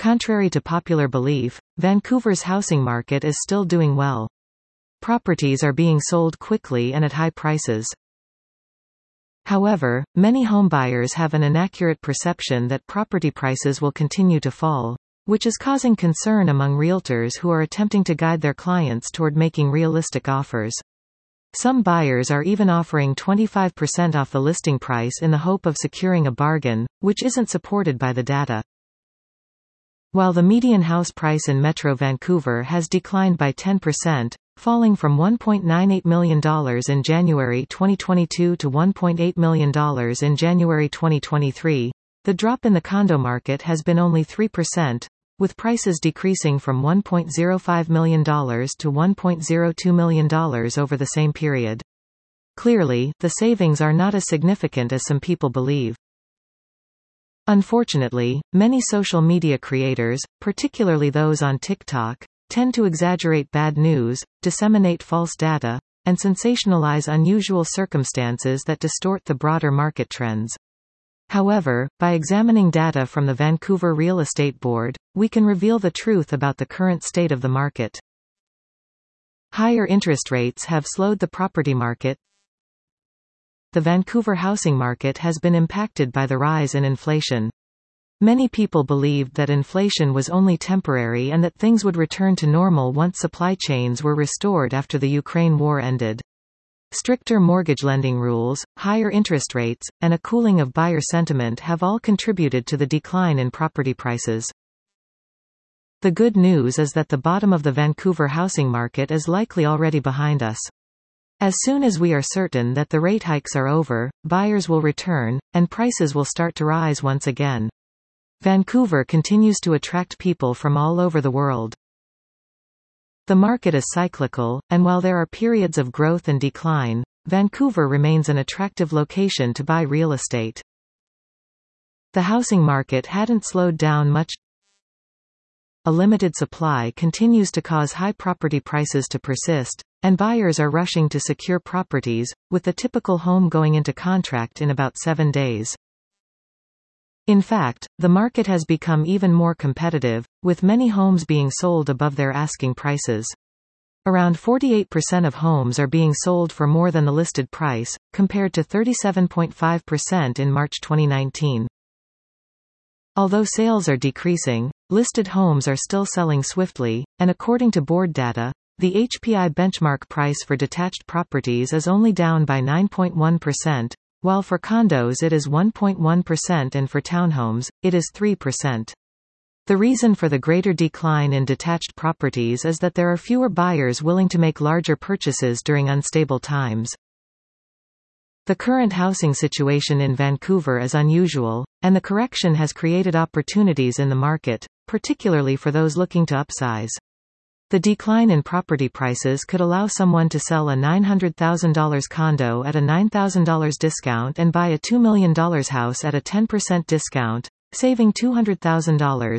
Contrary to popular belief, Vancouver's housing market is still doing well. Properties are being sold quickly and at high prices. However, many homebuyers have an inaccurate perception that property prices will continue to fall, which is causing concern among realtors who are attempting to guide their clients toward making realistic offers. Some buyers are even offering 25% off the listing price in the hope of securing a bargain, which isn't supported by the data. While the median house price in Metro Vancouver has declined by 10%, falling from $1.98 million in January 2022 to $1.8 million in January 2023, the drop in the condo market has been only 3%, with prices decreasing from $1.05 million to $1.02 million over the same period. Clearly, the savings are not as significant as some people believe. Unfortunately, many social media creators, particularly those on TikTok, tend to exaggerate bad news, disseminate false data, and sensationalize unusual circumstances that distort the broader market trends. However, by examining data from the Vancouver Real Estate Board, we can reveal the truth about the current state of the market. Higher interest rates have slowed the property market. The Vancouver housing market has been impacted by the rise in inflation. Many people believed that inflation was only temporary and that things would return to normal once supply chains were restored after the Ukraine war ended. Stricter mortgage lending rules, higher interest rates, and a cooling of buyer sentiment have all contributed to the decline in property prices. The good news is that the bottom of the Vancouver housing market is likely already behind us. As soon as we are certain that the rate hikes are over, buyers will return, and prices will start to rise once again. Vancouver continues to attract people from all over the world. The market is cyclical, and while there are periods of growth and decline, Vancouver remains an attractive location to buy real estate. The housing market hadn't slowed down much. A limited supply continues to cause high property prices to persist, and buyers are rushing to secure properties, with the typical home going into contract in about 7 days. In fact, the market has become even more competitive, with many homes being sold above their asking prices. Around 48% of homes are being sold for more than the listed price, compared to 37.5% in March 2019. Although sales are decreasing, listed homes are still selling swiftly, and according to board data, the HPI benchmark price for detached properties is only down by 9.1%, while for condos it is 1.1% and for townhomes, it is 3%. The reason for the greater decline in detached properties is that there are fewer buyers willing to make larger purchases during unstable times. The current housing situation in Vancouver is unusual, and the correction has created opportunities in the market, particularly for those looking to upsize. The decline in property prices could allow someone to sell a $900,000 condo at a $9,000 discount and buy a $2 million house at a 10% discount, saving $200,000.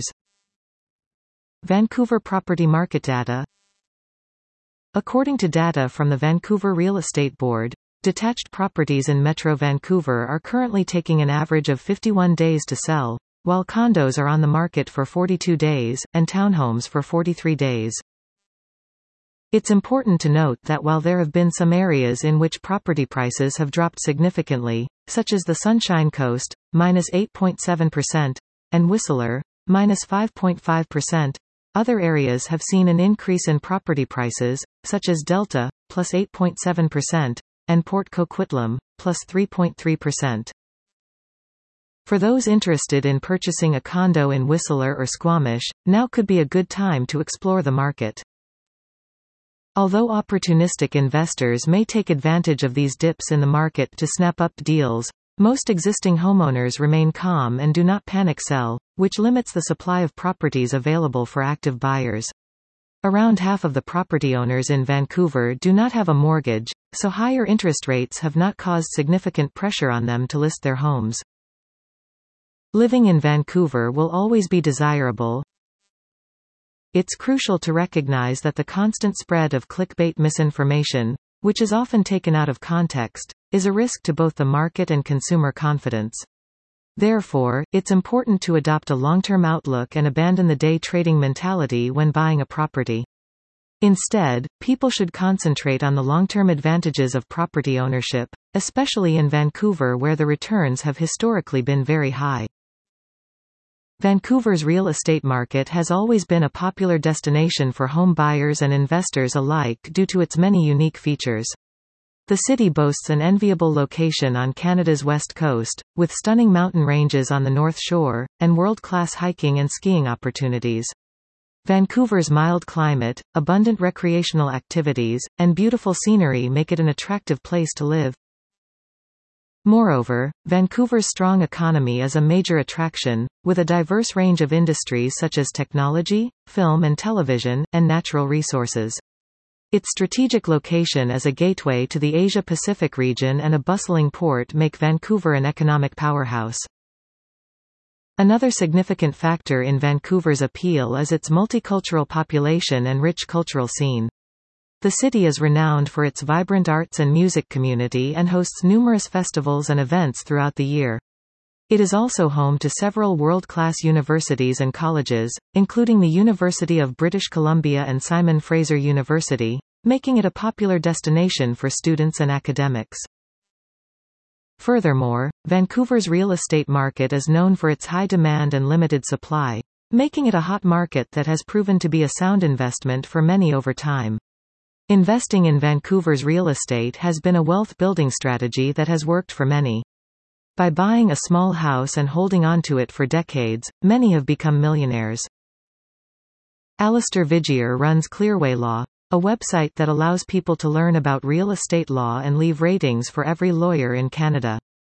Vancouver property market data. According to data from the Vancouver Real Estate Board, detached properties in Metro Vancouver are currently taking an average of 51 days to sell, while condos are on the market for 42 days, and townhomes for 43 days. It's important to note that while there have been some areas in which property prices have dropped significantly, such as the Sunshine Coast, -8.7%, and Whistler, -5.5%, other areas have seen an increase in property prices, such as Delta, +8.7%, and Port Coquitlam, +3.3%. For those interested in purchasing a condo in Whistler or Squamish, now could be a good time to explore the market. Although opportunistic investors may take advantage of these dips in the market to snap up deals, most existing homeowners remain calm and do not panic sell, which limits the supply of properties available for active buyers. Around half of the property owners in Vancouver do not have a mortgage, so higher interest rates have not caused significant pressure on them to list their homes. Living in Vancouver will always be desirable. It's crucial to recognize that the constant spread of clickbait misinformation, which is often taken out of context, is a risk to both the market and consumer confidence. Therefore, it's important to adopt a long-term outlook and abandon the day trading mentality when buying a property. Instead, people should concentrate on the long-term advantages of property ownership, especially in Vancouver where the returns have historically been very high. Vancouver's real estate market has always been a popular destination for home buyers and investors alike due to its many unique features. The city boasts an enviable location on Canada's west coast, with stunning mountain ranges on the North Shore, and world-class hiking and skiing opportunities. Vancouver's mild climate, abundant recreational activities, and beautiful scenery make it an attractive place to live. Moreover, Vancouver's strong economy is a major attraction, with a diverse range of industries such as technology, film and television, and natural resources. Its strategic location as a gateway to the Asia-Pacific region and a bustling port make Vancouver an economic powerhouse. Another significant factor in Vancouver's appeal is its multicultural population and rich cultural scene. The city is renowned for its vibrant arts and music community and hosts numerous festivals and events throughout the year. It is also home to several world-class universities and colleges, including the University of British Columbia and Simon Fraser University, making it a popular destination for students and academics. Furthermore, Vancouver's real estate market is known for its high demand and limited supply, making it a hot market that has proven to be a sound investment for many over time. Investing in Vancouver's real estate has been a wealth-building strategy that has worked for many. By buying a small house and holding onto it for decades, many have become millionaires. Alistair Vigier runs Clearway Law, a website that allows people to learn about real estate law and leave ratings for every lawyer in Canada.